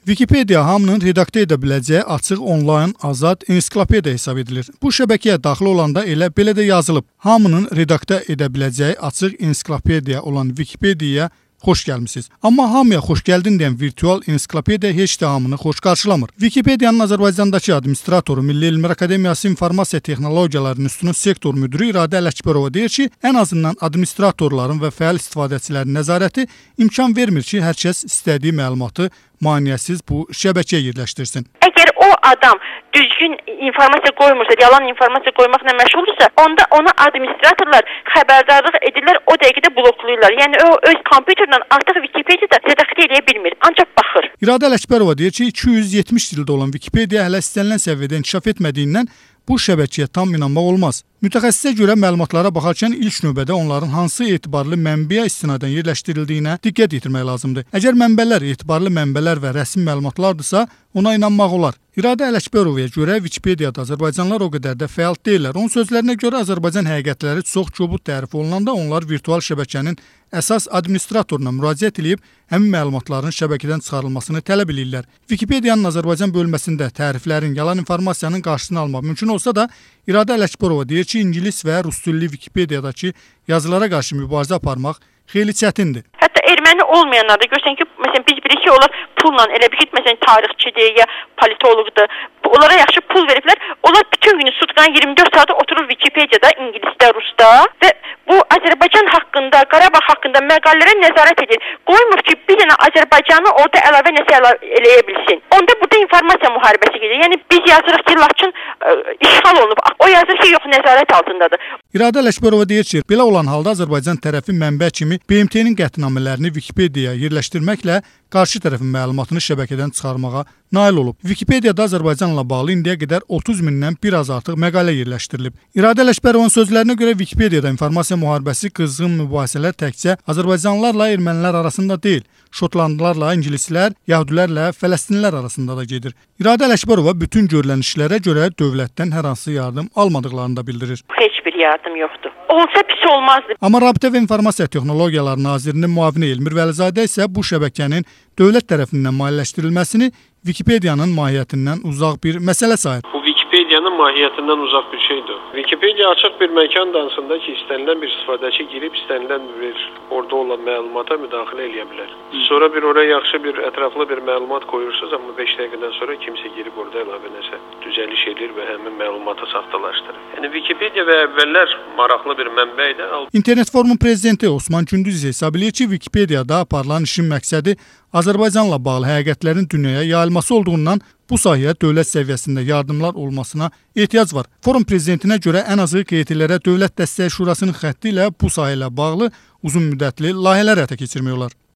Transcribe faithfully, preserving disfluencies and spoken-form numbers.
Wikipedia hamının redaktə edə biləcəyi açıq, onlayn, azad ensiklopediya hesab edilir. Bu şəbəkəyə daxil olanda elə belə də yazılıb. Hamının redaktə edə biləcəyi açıq ensiklopediya olan Wikipediyaya xoş gəlmisiniz. Amma hamıya xoş gəldin deyən virtual ensiklopediya heç də hamını xoş qarşılamır. Wikipediyanın Azərbaycandakı administratoru Milli Elmlər Akademiyası İnformasiya Texnologiyalarının Üstünün sektor müdürü İradə Ələkbərova deyir ki, ən azından administratorların və fəal istifadəçilərin nəzarəti imkan vermir ki, hər kəs istədiyi məlumatı maneəsiz bu şəbəkəyə yerləşdirsin. Əgər o adam düzgün informasiya qoymursa, yalan informasiya qoymaqla məşğuldursa, onda ona administratorlar xəbərdarlıq edirlər, o dəqiqədə bloklayırlar. Yəni o öz kompüterlə artıq Wikipediyada redaktə edə bilmir, ancaq baxır. İradə Ələkbərova deyir ki, iki yüz yetmiş dildə olan Wikipedia hələ istənilən səviyyədə inkişaf etmədiyindən bu şəbəkəyə tam inanmaq olmaz. Mütəxəssisə görə məlumatlara baxarkən ilk növbədə onların hansı etibarlı mənbəyə istinadən yerləşdirildiyinə diqqət yetirmək lazımdır. Əgər mənbələr etibarlı mənbələr və rəsmi məlumatlardırsa, ona inanmaq olar. İradə Ələkbərovaya görə Wikipediyada azərbaycanlılar o qədər də fəal deyirlər. Onun sözlərinə görə Azərbaycan həqiqətləri çox kobud tərif olunanda onlar virtual şəbəkənin əsas administratoruna müraciət edib həmin məlumatların şəbəkədən çıxarılmasını tələb edirlər. Wikipediyanın Azərbaycan bölməsində təriflərin, yalan informasiyanın qarşısını almaq mümkün olsa da, İradə Ələkbərova deyir ki, ingilis və rus dilli Wikipediyadakı yazılara qarşı mübarizə aparmaq xeyli çətindir. Hətta erməni olmayanlar da görsən ki, məsələn biz bilirik ki, onlar pulla elə bir ki, məsələn tarixçidir ya politoloqdur. Onlara yaxşı pul veriblər. Onlar bütün günü sutkan iyirmi dörd saat oturur Wikipediyada, ingilisdə, rusda və bu Azərbaycan haqqında, Qarabağ haqqında məqalələrə nəzarət edir. Qoymur ki, bir dənə Azərbaycanı orada əlavə nəsə eləyə bilsin. Onda burada informasiya müharibəsi gedir. Yəni biz yazırıq ki, Laçın ə, işğal olunub. O yazır ki, yox, nəzarət altındadır. İradə Ələkbərova deyir ki, belə olan halda Azərbaycan tərəfi mənbə kimi B M T-nin qətnamələrini Wikipediyaya yerləşdirməklə qarşı tərəfin məlumatını şəbəkədən çıxarmağa nail olub. Wikipediyada Azərbaycanla bağlı indiyə qədər otuz mindən bir az artıq məqalə yerləşdirilib. İradə Ələkbərovun sözlərinə görə Wikipediyada informasiya müharibəsi, qızğın mübahisələr təkcə azərbaycanlılarla ermənilər arasında deyil, şotlandlılarla ingilislər, yəhudilərlə fələstinlilər arasında da gedir. İradə Ələkbərova bütün görülən işlərə görə dövlətdən hər hansı yardım almadıqlarını da bildirir. Heç bir yardım yoxdur. Olsa pis olmazdı. Amma Rabitə və İnformasiya Texnologiyaları Nazirinin müavini Elmir Vəlizadə isə bu şəbəkənin dövlət tərəfindən maliyyələşdirilməsini Wikipediyanın mahiyyətindən uzaq bir məsələ sayır. Bu Wikipediyanın mahiyyətindən uzaq bir şeydir. Wikipedia açıq bir məkan dansında ki, istənilən bir istifadəçi girib, istənilən bir orada olan məlumata müdaxilə eləyə bilər. Sonra bir oraya yaxşı bir, ətraflı bir məlumat qoyursunuz, amma beş dəqiqədən sonra kimsə girib orada əlavə nəsə düzəliş edir və həmin məlumatı saxtalaşdırır. Yəni Wikipedia və əvvəllər maraqlı bir mənbə idi. İnternet forumun prezidenti Osman Gündüz hesab edir ki, Wikipediyada aparılan işin məqsədi Azərbaycanla bağlı həqiqətlərin dünyaya yayılması olduğundan bu sahəyə dövlət səviyyəsində yardımlar olmasına ehtiyac var. Forum prezidentinə görə ən azı Q T L-lərə Dövlət Dəstək Şurasının xətti ilə bu sahə ilə bağlı uzun müddətli layihələr həyata keçirmək olar.